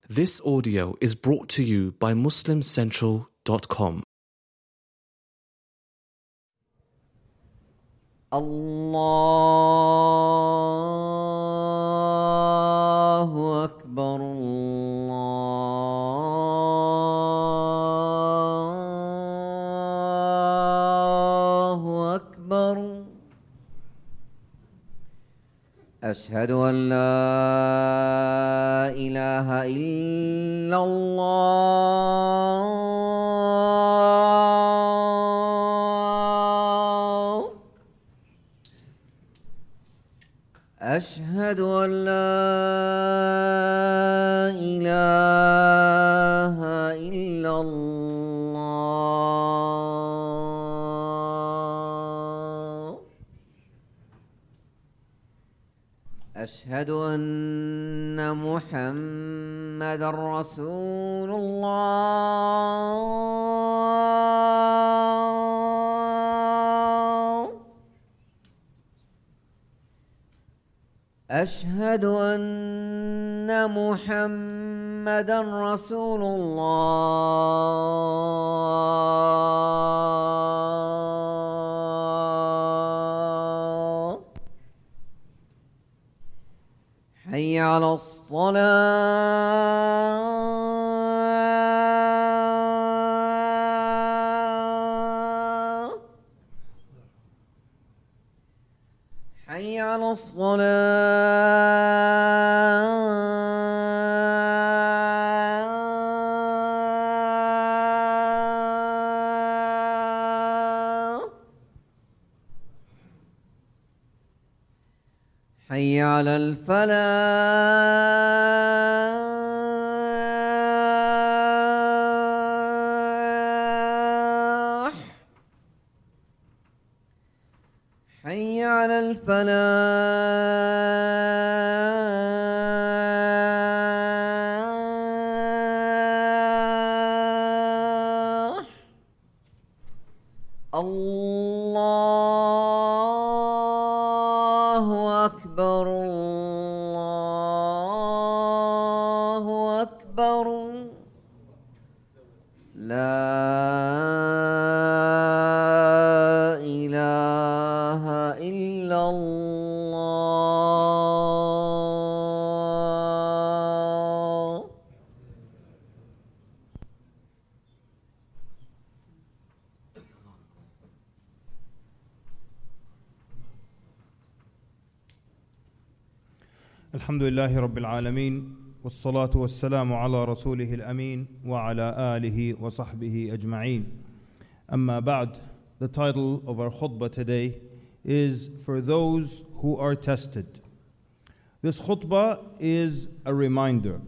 This audio is brought to you by MuslimCentral.com. Allahu Akbar, Allahu Akbar. أشهد أن لا إله إلا الله. أشهد أن لا إله إلا الله. أشهد أن محمدًا رسول الله. أشهد أن محمدًا رسول الله. حي على الصلاة. حي على الصلاة. حي على الفلاح. حي على الفلاح. الله أكبر، الله أكبر. لا إله إلا الله. الحمد لله رب العالمين والصلاة والسلام على رسوله الأمين وعلى آله وصحبه أجمعين. أما بعد, the title of our khutbah today is For Those Who Are Tested. This khutbah is a reminder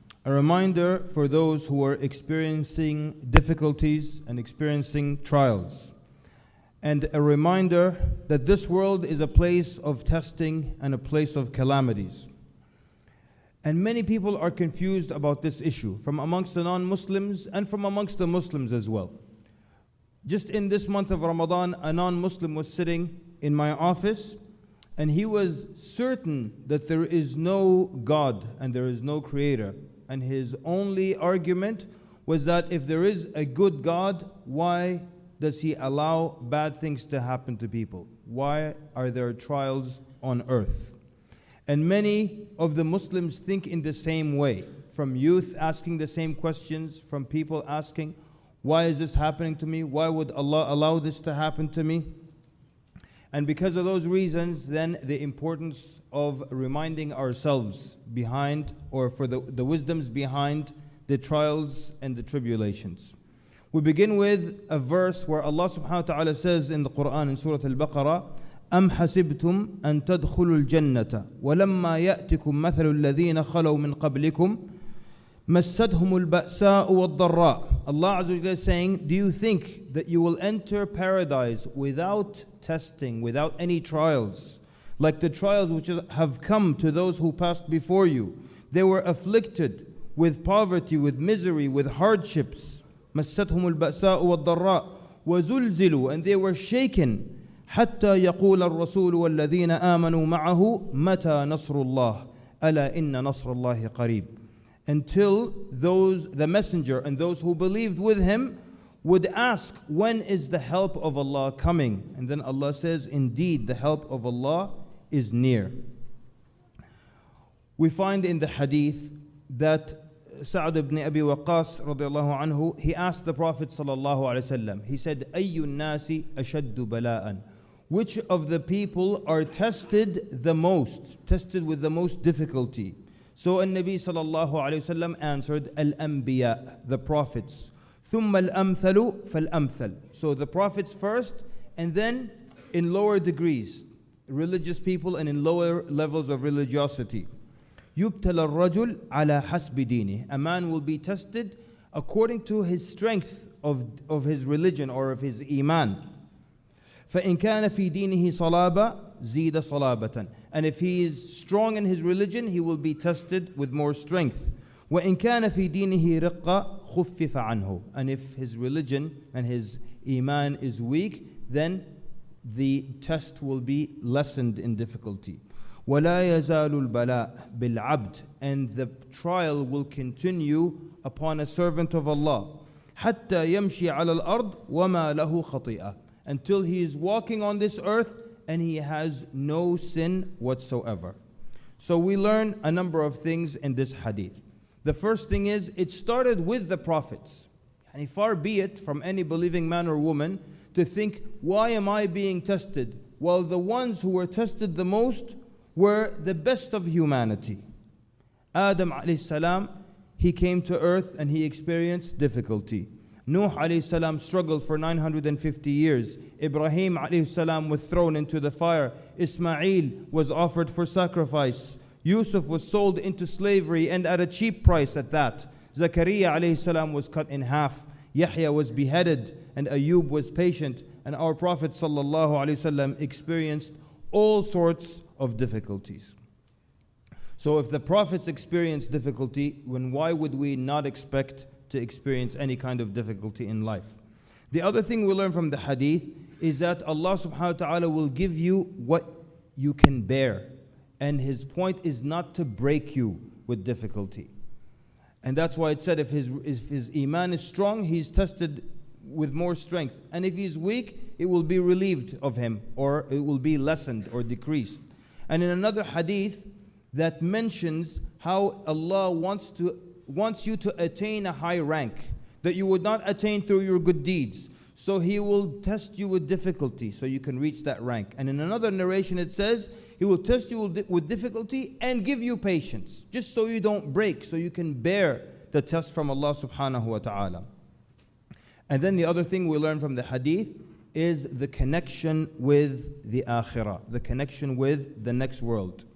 for those who are experiencing difficulties and experiencing trials, and a reminder that this world is a place of testing and a place of calamities. And many people are confused about this issue, from amongst the non-Muslims and from amongst the Muslims as well. Just in this month of Ramadan, a non-Muslim was sitting in my office, and he was certain that there is no God and there is no creator. And his only argument was that if there is a good God, why does he allow bad things to happen to people? Why are there trials on earth? And many of the Muslims think in the same way, from youth asking the same questions, from people asking, why is this happening to me? Why would Allah allow this to happen to me? And because of those reasons, then the importance of reminding ourselves behind, or for the wisdoms behind the trials and the tribulations. We begin with a verse where Allah subhanahu wa ta'ala says in the Quran in Surah Al-Baqarah, أَمْ حَسِبْتُمْ أَن تَدْخُلُوا الْجَنَّةَ وَلَمَّا يَأْتِكُمْ مَثَلُ الَّذِينَ خَلَوْا مِنْ قَبْلِكُمْ مَسَّتْهُمُ الْبَأْسَاءُ وَالضَّرَّاءُ. Allah Azza wa Jalla is saying, do you think that you will enter paradise without testing, without any trials, like the trials which have come to those who passed before you? They were afflicted with poverty, with misery, with hardships. مَسَّتْهُمُ الْبَأْسَاءُ وَالضَّرَّاءُ وَزُلْزِلُوا, and they were shaken. حتى يقول الرسول والذين آمنوا معه متى نصر الله ألا إن نصر الله قريب. until the messenger and those who believed with him would ask, when is the help of Allah coming? And then Allah says, indeed, the help of Allah is near. We find in the hadith that Sa'd ibn Abi Waqqas radiallahu anhu, he asked the Prophet sallallahu alaihi wasallam, he said, Ayyun nasi ashaddu bala'an? Which of the people are tested the most, tested with the most difficulty? So Nabi sallallahu alaihi wasallam answered, Al-Anbiya, the prophets. ثُمَّ الْأَمْثَلُ فَالْأَمْثَلُ. So the prophets first, and then in lower degrees, religious people and in lower levels of religiosity. يُبْتَلَ الرَّجُلُ عَلَى حَسْبِ دِينِهِ. A man will be tested according to his strength of his religion or of his iman. فَإِنْ كَانَ فِي دِينِهِ صَلَابًا زِيدَ صَلَابَةً. And if he is strong in his religion, he will be tested with more strength. وَإِنْ كَانَ فِي دِينِهِ رِقَّ خُفِّفَ عَنْهُ. And if his religion and his iman is weak, then the test will be lessened in difficulty. وَلَا يَزَالُ الْبَلَاءُ بِالْعَبْدِ. And the trial will continue upon a servant of Allah. حَتَّى يَمْشِي عَلَى الْأَرْضِ وَمَا لَهُ خَطِيئَةٌ. Until he is walking on this earth and he has no sin whatsoever. So we learn a number of things in this hadith. The first thing is, it started with the prophets. And far be it from any believing man or woman to think, why am I being tested? Well, the ones who were tested the most were the best of humanity. Adam alayhi salam, he came to earth and he experienced difficulty. Nuh alayhi salam struggled for 950 years. Ibrahim alayhi salam was thrown into the fire. Ismail was offered for sacrifice. Yusuf was sold into slavery and at a cheap price at that. Zakaria alayhi salam was cut in half. Yahya was beheaded and Ayub was patient. And our Prophet sallallahu alayhi wasallam experienced all sorts of difficulties. So if the prophets experienced difficulty, then why would we not expect to experience any kind of difficulty in life? The other thing we learn from the hadith is that Allah subhanahu wa ta'ala will give you what you can bear. And His point is not to break you with difficulty. And that's why it said if his iman is strong, he's tested with more strength. And if he's weak, it will be relieved of him, or it will be lessened or decreased. And in another hadith that mentions how Allah wants you to attain a high rank that you would not attain through your good deeds. So He will test you with difficulty so you can reach that rank. And in another narration it says, He will test you with difficulty and give you patience, just so you don't break, so you can bear the test from Allah subhanahu wa ta'ala. And then the other thing we learn from the hadith is the connection with the akhirah, the connection with the next world.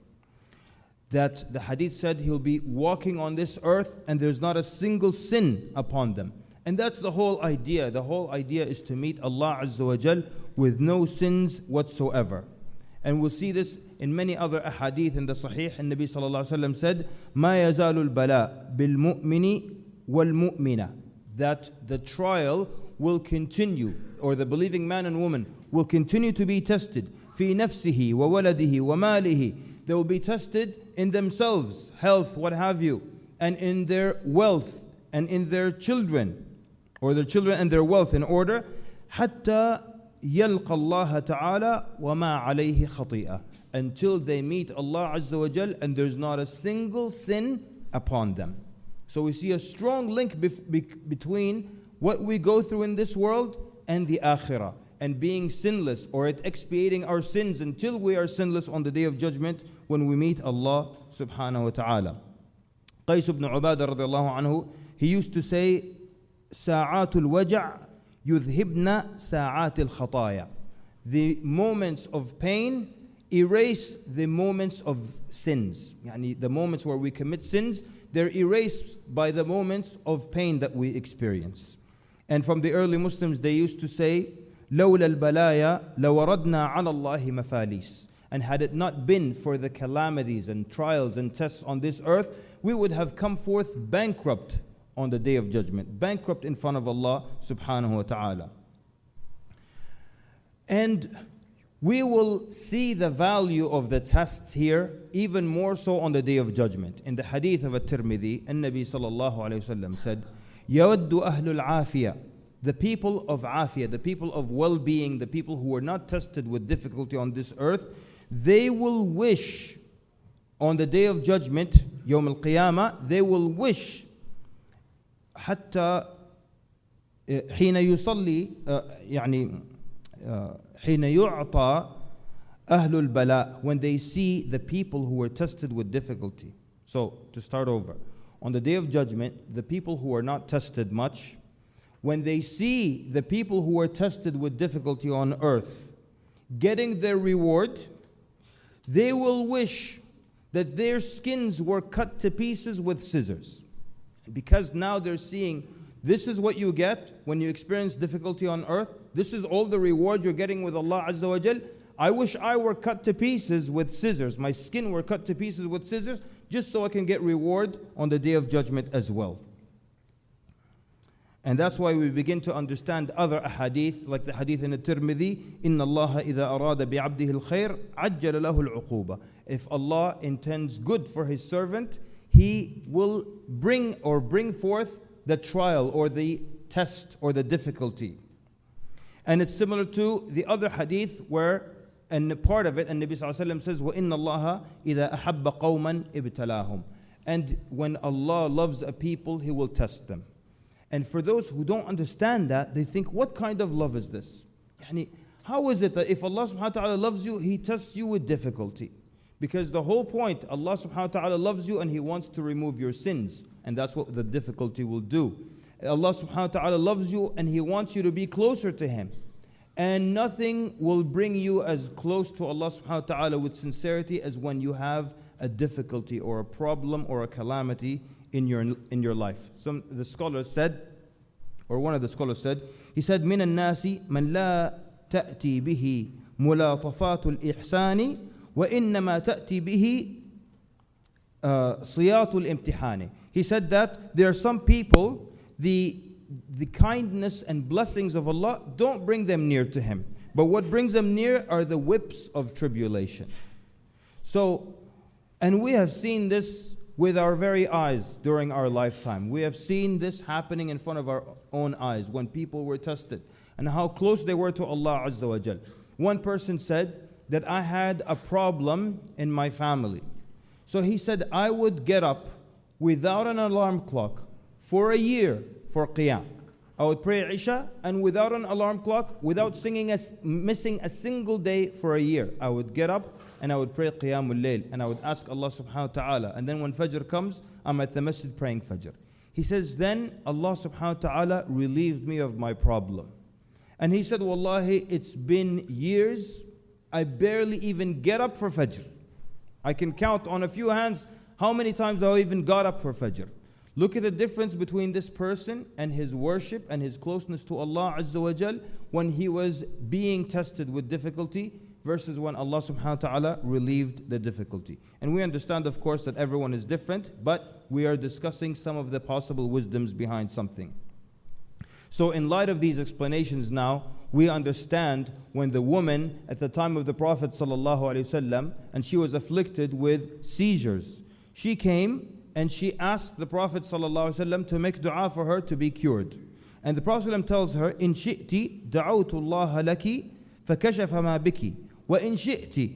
That the hadith said he'll be walking on this earth and there's not a single sin upon them. And that's the whole idea. The whole idea is to meet Allah Azza wa Jal with no sins whatsoever. And we'll see this in many other ahadith in the Sahih. And Nabi sallallahu alaihi wasallam said, "Ma yazalul bala bil mu'mini wal mu'mina." That the trial will continue, or the believing man and woman will continue to be tested. Fi nafsihi wa waladihi wa malihi. They will be tested in themselves, health, what have you, and in their wealth, and in their children, or their children and their wealth, in order حتى يلقى الله تعالى وما عليه خطيئة, until they meet Allah Azza wa Jal and there's not a single sin upon them. So we see a strong link between what we go through in this world and the akhirah, and being sinless, or at expiating our sins until we are sinless on the Day of Judgment when we meet Allah subhanahu wa ta'ala. Qais ibn Ubadah radiallahu anhu, he used to say, ساعات الوجع يذهبن ساعات الخطايا. The moments of pain erase the moments of sins. Yani the moments where we commit sins, they're erased by the moments of pain that we experience. And from the early Muslims, they used to say, لولا البلايا لوردنا على الله مفاليس. And had it not been for the calamities and trials and tests on this earth, we would have come forth bankrupt on the Day of Judgment, bankrupt in front of Allah subhanahu wa ta'ala. And we will see the value of the tests here even more so on the Day of Judgment. In the hadith of At-Tirmidhi, An-Nabi sallallahu alayhi wasallam said, يَوَدُّ أَهْلُ الْعَافِيَةِ, the people of afiyah, the people of well-being, the people who are not tested with difficulty on this earth, they will wish on the Day of Judgment, يوم القيامة, they will wish حتى حين يصلي يعني حين يعطى أهل البلاء, when they see the people who were tested with difficulty. So, to start over, on the Day of Judgment, the people who are not tested much, when they see the people who are tested with difficulty on earth getting their reward, they will wish that their skins were cut to pieces with scissors. Because now they're seeing, this is what you get when you experience difficulty on earth. This is all the reward you're getting with Allah Azza wa Jal. I wish I were cut to pieces with scissors. My skin were cut to pieces with scissors, just so I can get reward on the Day of Judgment as well. And that's why we begin to understand other ahadith, like the hadith in At-Tirmidhi, إِنَّ اللَّهَ إِذَا أَرَادَ بِعَبْدِهِ الْخَيْرِ عَجَّلَ لَهُ الْعُقُوبَةِ. If Allah intends good for His servant, He will bring forth the trial or the test or the difficulty. And it's similar to the other hadith where, and part of it, and Nabi sallallahu alayhi wa sallam says, وَإِنَّ اللَّهَ إِذَا أَحَبَّ قَوْمًا إِبْتَلَاهُمْ. And when Allah loves a people, He will test them. And for those who don't understand that, they think, what kind of love is this? Yani, how is it that if Allah subhanahu wa ta'ala loves you, He tests you with difficulty? Because the whole point, Allah subhanahu wa ta'ala loves you and He wants to remove your sins. And that's what the difficulty will do. Allah subhanahu wa ta'ala loves you and He wants you to be closer to Him. And nothing will bring you as close to Allah subhanahu wa ta'ala with sincerity as when you have a difficulty or a problem or a calamity in your life. Some the scholars said, or one of the scholars said, he said, من الناس من لا تأتي به ملاطفات الإحسان وإنما تأتي به صياط الامتحان. He said that there are some people, the kindness and blessings of Allah don't bring them near to Him. But what brings them near are the whips of tribulation. So, and we have seen this with our very eyes during our lifetime. We have seen this happening in front of our own eyes when people were tested and how close they were to Allah Azza wa Jal. One person said that I had a problem in my family. So he said I would get up without an alarm clock for a year for Qiyam. I would pray Isha and without an alarm clock, without missing a single day for a year. I would get up and I would pray Qiyamul Layl and I would ask Allah subhanahu wa ta'ala. And then when Fajr comes, I'm at the masjid praying Fajr. He says, then Allah subhanahu wa ta'ala relieved me of my problem. And he said, Wallahi, it's been years, I barely even get up for Fajr. I can count on a few hands how many times I even got up for Fajr. Look at the difference between this person and his worship and his closeness to Allah Azza wa Jal when he was being tested with difficulty versus when Allah subhanahu wa ta'ala relieved the difficulty. And we understand, of course, that everyone is different, but we are discussing some of the possible wisdoms behind something. So in light of these explanations now, we understand when the woman at the time of the Prophet sallallahu alaihi wasallam, and she was afflicted with seizures, she came and she asked the Prophet ﷺ to make dua for her to be cured. And the Prophet ﷺ tells her, إن شئت دعوت الله لك فكشف ما بك وإن شئت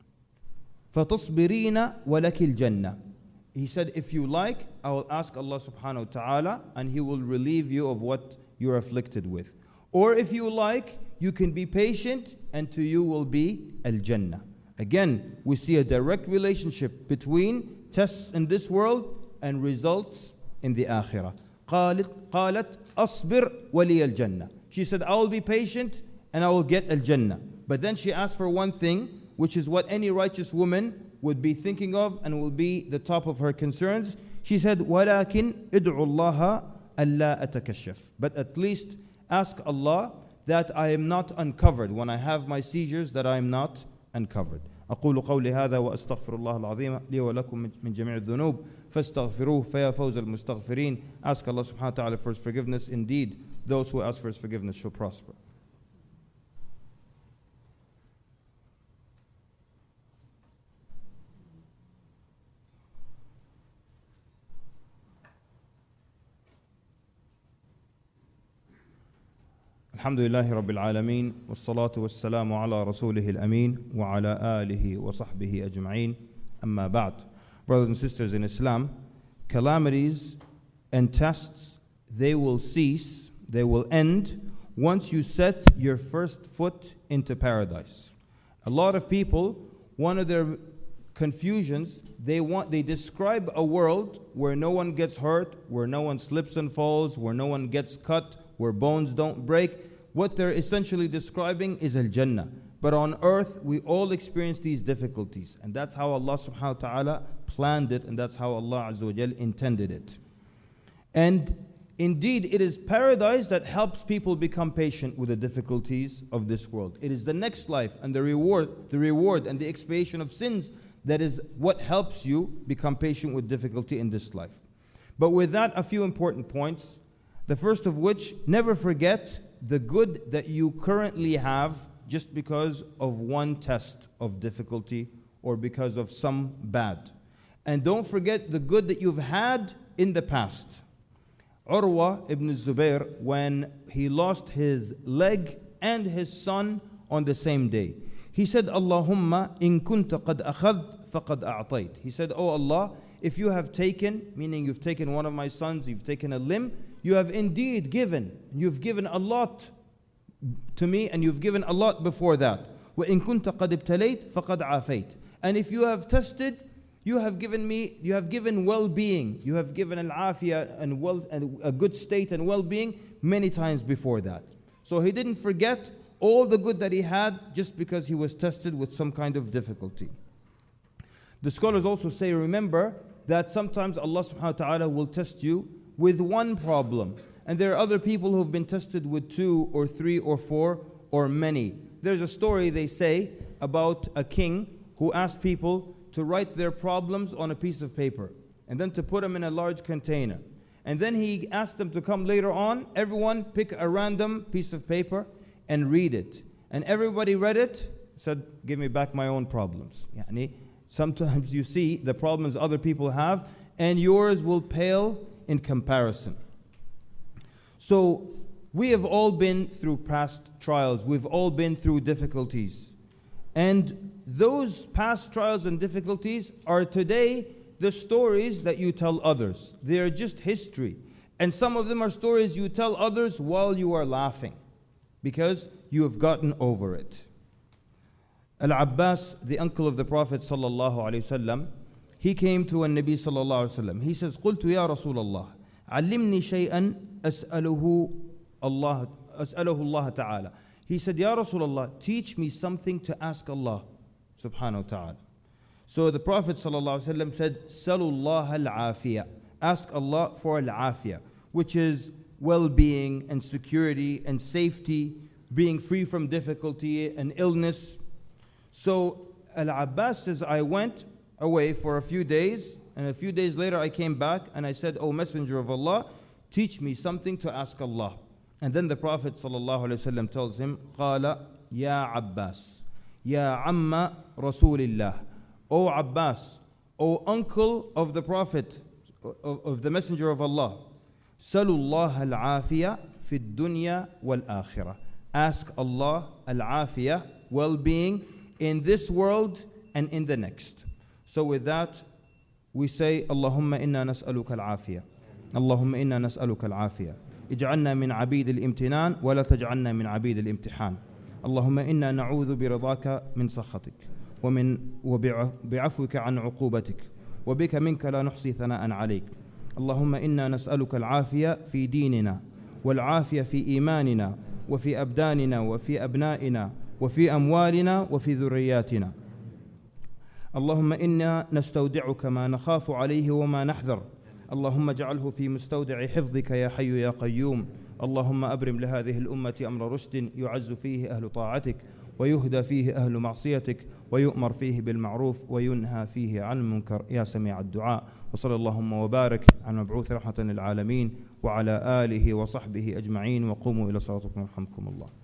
فتصبرين ولك الجنة. He said, if you like, I will ask Allah subhanahu wa ta'ala and He will relieve you of what you're afflicted with. Or if you like, you can be patient and to you will be al-Jannah. Again, we see a direct relationship between tests in this world and results in the akhirah. قالت أصبر ولي الجنة. She said, I will be patient and I will get al-Jannah. But then she asked for one thing, which is what any righteous woman would be thinking of and will be the top of her concerns. She said, ولكن ادعوا الله ألا أتكشف. But at least ask Allah that I am not uncovered. When I have my seizures, that I am not uncovered. أقول قولي هذا وأستغفر الله العظيم لي ولكم من جميع الذنوب فاستغفروه فيا فوز المستغفرين. Ask Allah subhanahu wa ta'ala for His forgiveness. Indeed, those who ask for His forgiveness shall prosper. Alhamdulillahi Rabbil Alameen, wassalatu wassalamu ala rasulihil ameen, wa ala alihi wa sahbihi ajma'een, amma ba'd. Brothers and sisters in Islam, calamities and tests, they will cease, they will end once you set your first foot into paradise. A lot of people, one of their confusions, they describe a world where no one gets hurt, where no one slips and falls, where no one gets cut, where bones don't break. What they're essentially describing is Al-Jannah. But on earth, we all experience these difficulties. And that's how Allah subhanahu wa ta'ala planned it, and that's how Allah Azza wa Jal intended it. And indeed, it is paradise that helps people become patient with the difficulties of this world. It is the next life and the reward and the expiation of sins that is what helps you become patient with difficulty in this life. But with that, a few important points. The first of which, never forget the good that you currently have just because of one test of difficulty or because of some bad. And don't forget the good that you've had in the past. Urwa ibn Zubair, when he lost his leg and his son on the same day, he said, Allahumma in kunta qad akhadh faqad a'tayt. He said, Oh Allah, if you have taken, meaning you've taken one of my sons, you've taken a limb, you have indeed given. You've given a lot to me, and you've given a lot before that. وَإِن كُنْتَ قَدْ ابْتَلَيْتَ فَقَدْ عَافَيْتَ. And if you have tested, you have given well-being. You have given al-afiyah and wealth and a good state and well-being many times before that. So he didn't forget all the good that he had just because he was tested with some kind of difficulty. The scholars also say, remember that sometimes Allah subhanahu wa ta'ala will test you with one problem. And there are other people who have been tested with 2 or 3 or 4 or many. There's a story, they say, about a king who asked people to write their problems on a piece of paper and then to put them in a large container. And then he asked them to come later on, everyone pick a random piece of paper and read it. And everybody read it, said, give me back my own problems. Sometimes you see the problems other people have and yours will pale in comparison. So we have all been through past trials. We've all been through difficulties. And those past trials and difficulties are today the stories that you tell others. They are just history. And some of them are stories you tell others while you are laughing because you have gotten over it. Al-Abbas, the uncle of the Prophet sallallahu alaihi wasallam, he came to Nabi sallallahu alaihi wasallam. He says, قلت يا رسول الله علمني شيئا أسأله الله تعالى. He said, Ya Rasulullah, teach me something to ask Allah subhanahu wa ta'ala. So the Prophet sallallahu alaihi wasallam said, Salullah al-afiyah. Ask Allah for al-afiyah, which is well-being and security and safety, being free from difficulty and illness. So Al-Abbas says, I went away for a few days, and a few days later I came back and I said, O Messenger of Allah, teach me something to ask Allah. And then the Prophet ﷺ tells him, قال يا عباس يا عم رسول الله. O Abbas, O uncle of the Prophet, of the Messenger of Allah, سَلُوا اللَّهَ الْعَافِيَةَ فِي الدُّنْيَا وَالْآخِرَةِ. Ask Allah al-afiyah, well-being, in this world and in the next. So with that, we say, Allahumma inna nas'aluka al-afiyah. Allahumma inna nas'aluka al-afiyah. اجعلنا من عبيد الامتنان ولا تجعلنا من عبيد الامتحان. اللهم إنا نعوذ برضاك من سخطك وبعفوك عن عقوبتك وبك منك لا نحصي ثناء عليك. اللهم إنا نسألك العافية في ديننا والعافية في إيماننا وفي أبداننا وفي أبنائنا وفي أموالنا وفي ذرياتنا. اللهم إنا نستودعك ما نخاف عليه وما نحذر. اللهم اجعله في مستودع حفظك يا حي يا قيوم. اللهم أبرم لهذه الأمة أمر رشد يعز فيه أهل طاعتك ويهدى فيه أهل معصيتك ويؤمر فيه بالمعروف وينهى فيه عن المنكر يا سميع الدعاء. وصلى اللهم وبارك على مبعوث رحمة للعالمين وعلى آله وصحبه أجمعين. وقوموا إلى صلاتكم يرحمكم الله.